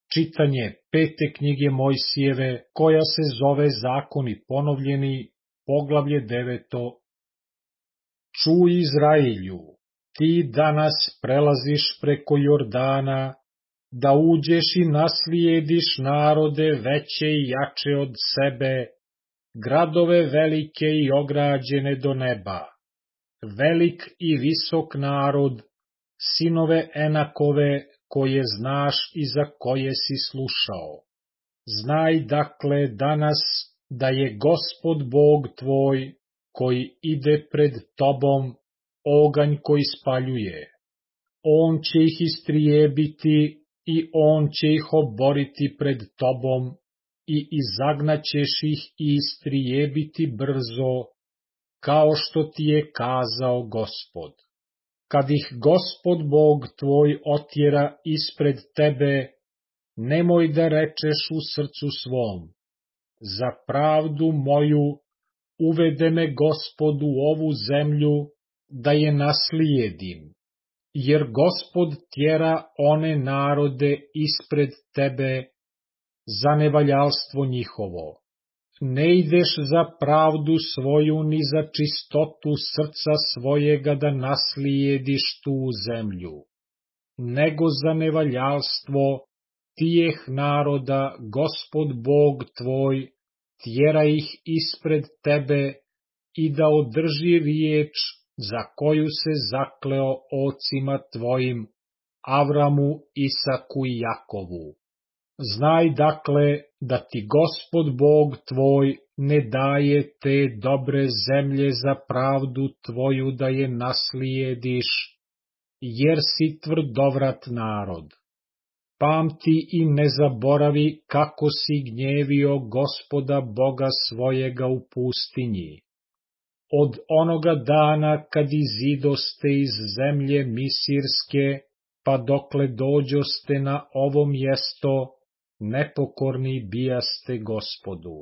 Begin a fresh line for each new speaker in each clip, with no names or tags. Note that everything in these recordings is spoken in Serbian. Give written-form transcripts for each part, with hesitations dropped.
Čitanje 5. knjige Mojsijeve, koja se zove Zakoni ponovljeni, poglavlje 9. Čuj, Izraelju, ti danas prelaziš preko Jordana, da uđeš i naslijediš narode veće i jače od sebe, gradove velike i ograđene do neba, velik i visok narod, sinove Enakove, koje znaš i za koje si slušao. Znaj dakle danas da je Gospod Bog tvoj, koji ide pred tobom, oganj koji spaljuje. On će ih istrijebiti i on će ih oboriti pred tobom i izagnaćeš ih i istrijebiti brzo, kao što ti je kazao Gospod. Kad ih Gospod Bog tvoj otjera ispred tebe, nemoj da rečeš u srcu svom: za pravdu moju uvede me Gospod u ovu zemlju, da je naslijedim, jer Gospod tjera one narode ispred tebe za nevaljalstvo njihovo. Ne ideš za pravdu svoju ni za čistotu srca svojega da naslijediš tu zemlju, nego za nevaljalstvo tijeh naroda Gospod Bog tvoj tjera ih ispred tebe i da održi riječ za koju se zakleo ocima tvojim, Avramu, Isaku i Jakovu. Znaj dakle da ti Gospod Bog tvoj ne daje te dobre zemlje za pravdu tvoju da je naslijediš, jer si tvrdovrat narod. Pamti i ne zaboravi kako si gnjevio Gospoda Boga svojega u pustinji. Od onoga dana kad izidoste iz zemlje Misirske, pa dokle dođoste na ovo mjesto, nepokorni bijaste Gospodu.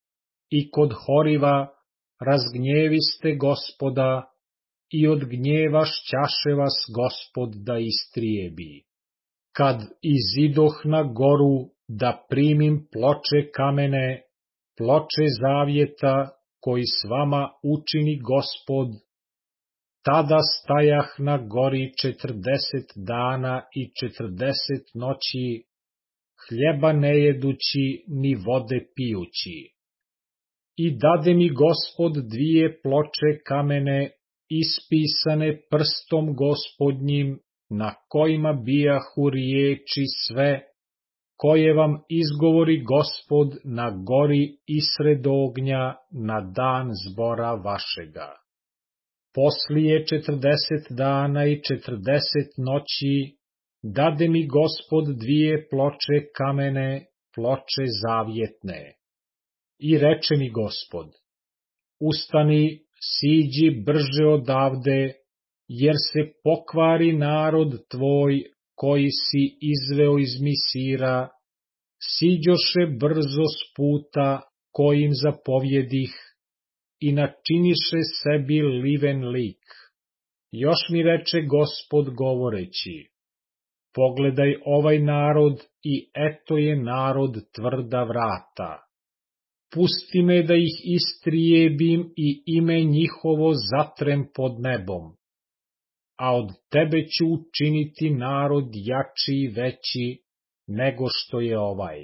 I kod Horiva razgnjeviste Gospoda, i od gnjeva šćaše vas Gospod da istrijebi. Kad izidoh na goru da primim ploče kamene, ploče zavjeta koji s vama učini Gospod, tada stajah na gori 40 dana i 40 noći, hljeba ne jedući ni vode pijući. I dade mi Gospod 2 ploče kamene, ispisane prstom Gospodnjim, na kojima bijahu riječi sve, koje vam izgovori Gospod na gori isred ognja na dan zbora vašega. Poslije 40 dana i 40 noći dade mi Gospod 2 ploče kamene, ploče zavjetne. I reče mi Gospod: ustani, siđi brže odavde, jer se pokvari narod tvoj, koji si izveo iz Misira, siđoše brzo s puta kojim zapovjedih i načiniše sebi liven lik. Još mi reče Gospod govoreći: pogledaj ovaj narod i eto je narod tvrda vrata. Pusti me da ih istrijebim i ime njihovo zatrem pod nebom. A od tebe ću učiniti narod jači i veći nego što je ovaj.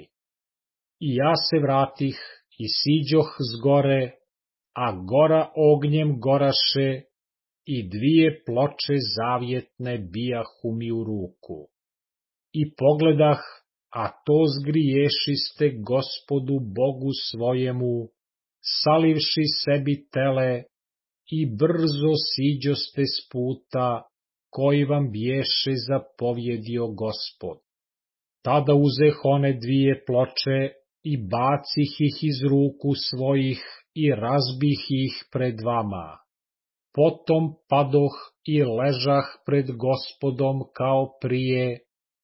I ja se vratih i siđoh s gore, a gora ognjem goraše i 2 ploče zavjetne bijahu mi u ruku. I pogledah, a to zgriješiste Gospodu Bogu svojemu, salivši sebi tele, i brzo siđoste s puta koji vam biješe zapovjedio Gospod. Tada uzeh one 2 ploče i bacih ih iz ruku svojih i razbih ih pred vama. Potom padoh i ležah pred Gospodom kao prije,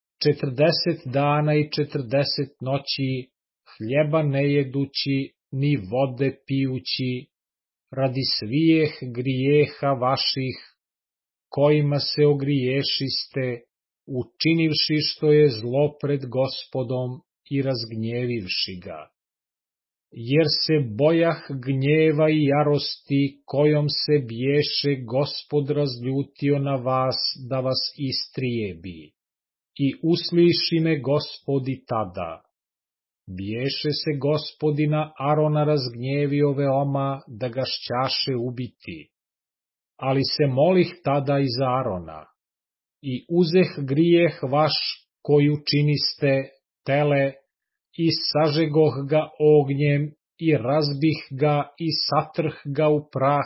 40 dana i 40 noći, hljeba ne jedući ni vode pijući, radi svijeh grijeha vaših, kojima se ogriješiste učinivši što je zlo pred Gospodom i razgnjevivši ga. Jer se bojah gnjeva i jarosti kojom se biješe Gospod razljutio na vas da vas istrijebi. I usliši me Gospodi tada. Biješe se Gospodina Arona razgnjevio veoma da ga šćaše ubiti. Ali se molih tada i za Arona. I uzeh grijeh vaš koji učiniste, tele, i sažegoh ga ognjem, i razbih ga, i satrh ga u prah,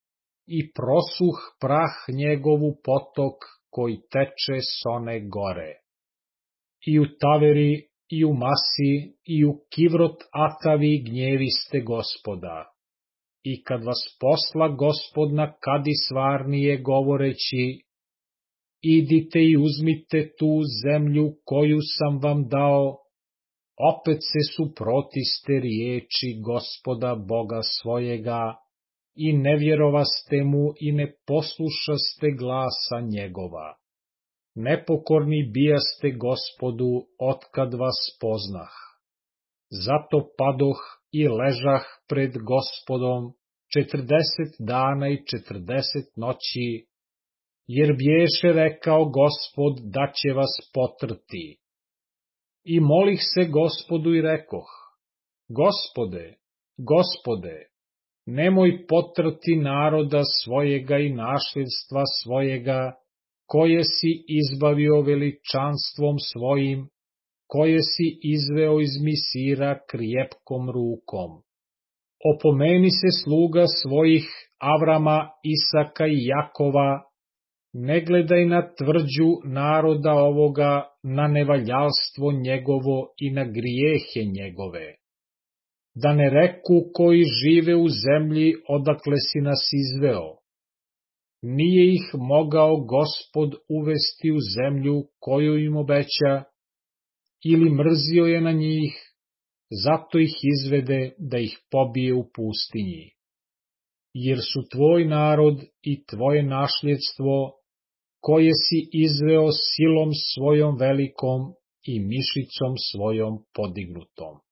i prosuh prah njegovu potok koji teče s one gore. I u Taveri, i u Masi, i u Kivrot Atavi gnjeviste Gospoda. I kad vas posla Gospod na Kadis Varnije govoreći, idite i uzmite tu zemlju koju sam vam dao, opet se suprotiste riječi Gospoda Boga svojega i ne vjerovaste mu i ne poslušaste glasa njegova. Nepokorni bijaste Gospodu otkad vas poznah. Zato padoh i ležah pred Gospodom 40 dana i 40 noći, jer biješe rekao Gospod da će vas potrti. I molih se Gospodu i rekoh, Gospode, Gospode, nemoj potrti naroda svojega i nasljedstva svojega, koje si izbavio veličanstvom svojim, koje si izveo iz Misira krjepkom rukom. Opomeni se sluga svojih Avrama, Isaka i Jakova, ne gledaj na tvrđu naroda ovoga, na nevaljalstvo njegovo i na grijehe njegove. Da ne reku koji žive u zemlji odakle si nas izveo. Nije ih mogao Gospod uvesti u zemlju koju im obeća, ili mrzio je na njih, zato ih izvede da ih pobije u pustinji. Jer su tvoj narod i tvoje nasljedstvo, koje si izveo silom svojom velikom i mišicom svojom podignutom.